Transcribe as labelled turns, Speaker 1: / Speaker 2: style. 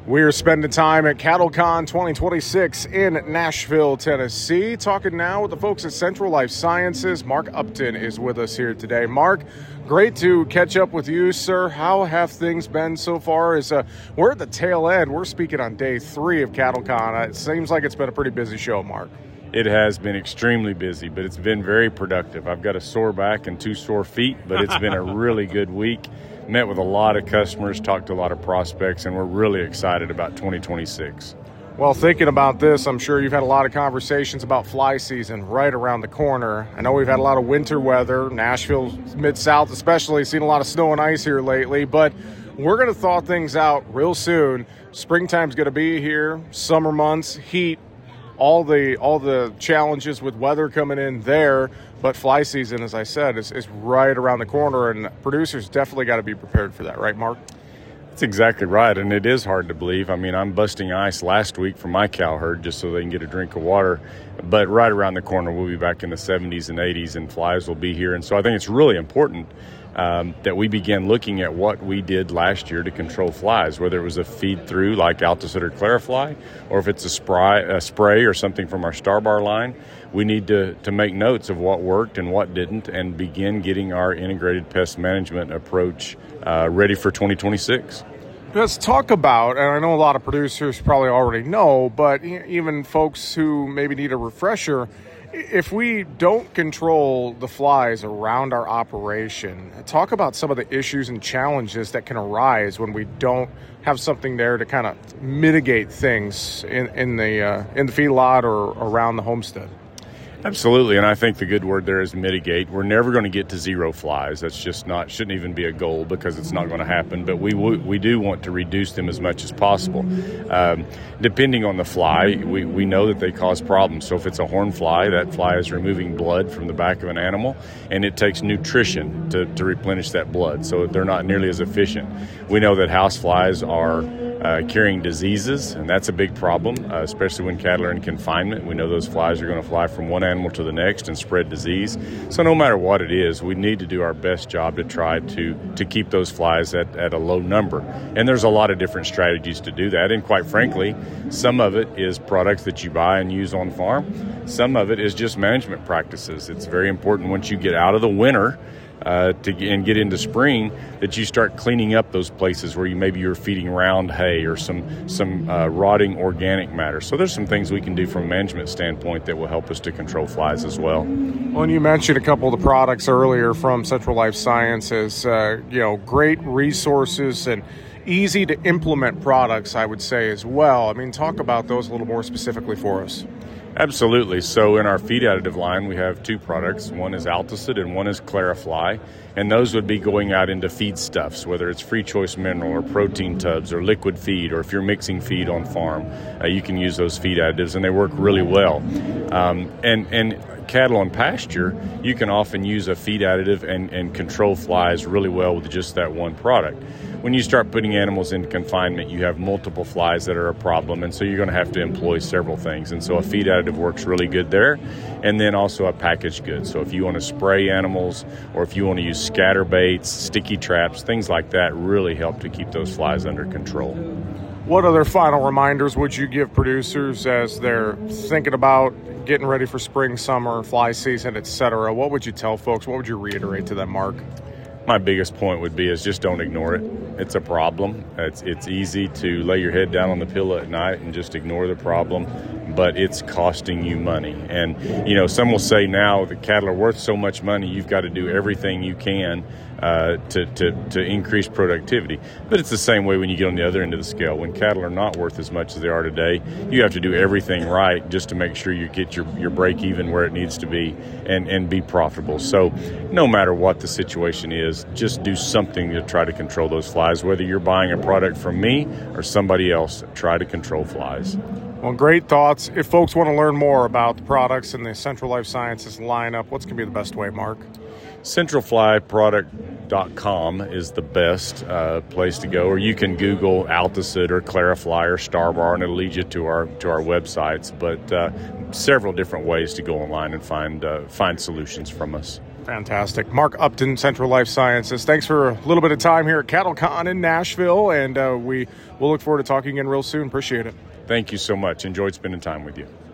Speaker 1: We are spending time at CattleCon 2026 in Nashville, Tennessee. Talking now with the folks at Central Life Sciences. Mark Upton is with us here today. Mark, great to catch up with you, sir. How have things been so far? We're at the tail end. We're speaking on day 3 of CattleCon. It seems like it's been a pretty busy show, Mark.
Speaker 2: It has been extremely busy, but it's been very productive. I've got a sore back and 2 sore feet, but it's been a really good week. Met with a lot of customers, talked to a lot of prospects, and we're really excited about 2026.
Speaker 1: Well, thinking about this, I'm sure you've had a lot of conversations about fly season right around the corner. I know we've had a lot of winter weather. Nashville, Mid-South especially, seen a lot of snow and ice here lately, but we're going to thaw things out real soon. Springtime's going to be here, summer months, heat, all the challenges with weather coming in there. But fly season, as I said, is right around the corner, and producers definitely got to be prepared for that, right, Mark?
Speaker 2: That's exactly right, and it is hard to believe. I mean, I'm busting ice last week for my cow herd just so they can get a drink of water. But right around the corner, we'll be back in the 70s and 80s, and flies will be here. And so I think it's really important that we begin looking at what we did last year to control flies, whether it was a feed-through like Alticid or Clarifly, or if it's a spray or something from our Starbar line. We need to make notes of what worked and what didn't and begin getting our integrated pest management approach ready for 2026.
Speaker 1: Let's talk about, and I know a lot of producers probably already know, but even folks who maybe need a refresher, if we don't control the flies around our operation, talk about some of the issues and challenges that can arise when we don't have something there to kind of mitigate things in the feedlot or around the homestead.
Speaker 2: Absolutely, and I think the good word there is mitigate. We're never going to get to 0 flies. That's just shouldn't even be a goal because it's not going to happen. But we do want to reduce them as much as possible. Depending on the fly, we know that they cause problems. So if it's a horn fly, that fly is removing blood from the back of an animal, and it takes nutrition to replenish that blood. So they're not nearly as efficient. We know that house flies are carrying diseases, and that's a big problem, especially when cattle are in confinement. We know those flies are going to fly from one animal to the next and spread disease. So no matter what it is, we need to do our best job to try to keep those flies at a low number. And there's a lot of different strategies to do that. And quite frankly, some of it is products that you buy and use on farm. Some of it is just management practices. It's very important once you get out of the winter and get into spring that you start cleaning up those places where maybe you're feeding round hay or some rotting organic matter. So there's some things we can do from a management standpoint that will help us to control flies as well.
Speaker 1: Well, and you mentioned a couple of the products earlier from Central Life Sciences, great resources and easy to implement products, I would say, as well. I mean, talk about those a little more specifically for us.
Speaker 2: Absolutely. So in our feed additive line, we have 2 products. One is Alticid and one is Clarifly. And those would be going out into feedstuffs, whether it's free choice mineral or protein tubs or liquid feed, or if you're mixing feed on farm, you can use those feed additives, and they work really well. And cattle on pasture, you can often use a feed additive and control flies really well with just that one product. When you start putting animals into confinement, you have multiple flies that are a problem, and so you're going to have to employ several things. And so a feed additive works really good there, and then also a packaged good. So if you want to spray animals, or if you want to use scatter baits, sticky traps, things like that really help to keep those flies under control.
Speaker 1: What other final reminders would you give producers as they're thinking about getting ready for spring, summer, fly season, etc.? What would you tell folks? What would you reiterate to them, Mark?
Speaker 2: My biggest point would be is just don't ignore it. It's a problem. It's easy to lay your head down on the pillow at night and just ignore the problem, but it's costing you money. And, some will say now that cattle are worth so much money, you've got to do everything you can to increase productivity. But it's the same way when you get on the other end of the scale. When cattle are not worth as much as they are today, you have to do everything right just to make sure you get your break even where it needs to be and be profitable. So no matter what the situation is, just do something to try to control those flies. Whether you're buying a product from me or somebody else, try to control flies.
Speaker 1: Well, great thoughts. If folks want to learn more about the products in the Central Life Sciences lineup, what's going to be the best way, Mark?
Speaker 2: CentralFlyProduct.com is the best place to go, or you can Google Alticid or Clarifly or Starbar, and it'll lead you to our websites. But several different ways to go online and find solutions from us.
Speaker 1: Fantastic. Mark Upton, Central Life Sciences. Thanks for a little bit of time here at CattleCon in Nashville, and we'll look forward to talking again real soon. Appreciate it.
Speaker 2: Thank you so much. Enjoyed spending time with you.